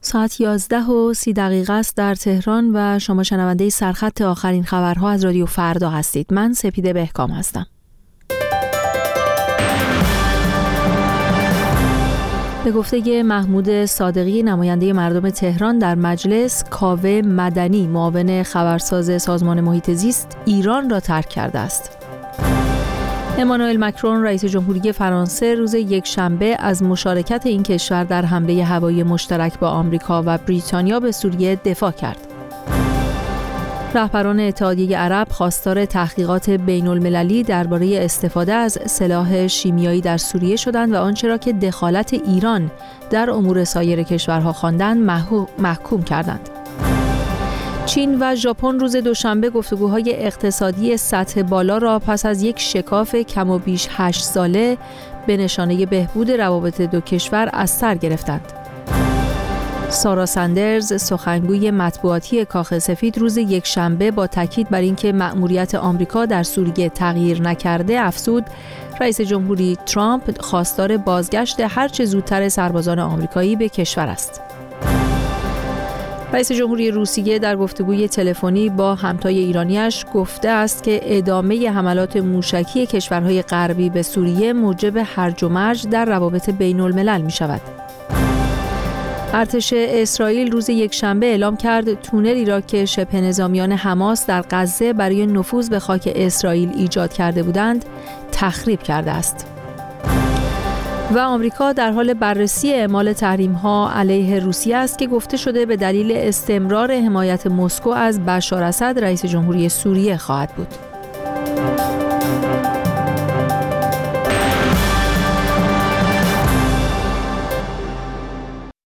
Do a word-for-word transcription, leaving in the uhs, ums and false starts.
ساعت یازده و سی دقیقه است در تهران و شما شنونده سرخط آخرین خبرها از رادیو فردا هستید. من سپیده بهکام هستم. به گفته محمود صادقی نماینده مردم تهران در مجلس، کاوه مدنی معاون خبرساز سازمان محیط زیست ایران را ترک کرده است. امانوئل مکرون رئیس جمهوری فرانسه روز یکشنبه از مشارکت این کشور در حمله هوایی مشترک با آمریکا و بریتانیا به سوریه دفاع کرد. رهبران اتحادیه عرب خواستار تحقیقات بین المللی درباره استفاده از سلاح شیمیایی در سوریه شدند و آنچه را که دخالت ایران در امور سایر کشورها خواندند محکوم کردند. چین و ژاپن روز دوشنبه گفتگوهای اقتصادی سطح بالا را پس از یک شکاف کم و بیش هشت ساله به نشانه بهبود روابط دو کشور از سر گرفتند. سارا سندرز سخنگوی مطبوعاتی کاخ سفید روز یکشنبه با تاکید بر اینکه مأموریت آمریکا در سوریه تغییر نکرده افزود رئیس جمهوری ترامپ خواستار بازگشت هرچه زودتر سربازان آمریکایی به کشور است. رئیس جمهوری روسیه در گفتگوی تلفنی با همتای ایرانیش گفته است که ادامه حملات موشکی کشورهای غربی به سوریه موجب هرج و مرج در روابط بین الملل می شود. ارتش اسرائیل روز یکشنبه اعلام کرد تونلی را که شبه نظامیان حماس در غزه برای نفوذ به خاک اسرائیل ایجاد کرده بودند تخریب کرده است. و آمریکا در حال بررسی اعمال تحریم‌ها علیه روسیه است که گفته شده به دلیل استمرار حمایت مسکو از بشار اسد رئیس جمهوری سوریه خواهد بود.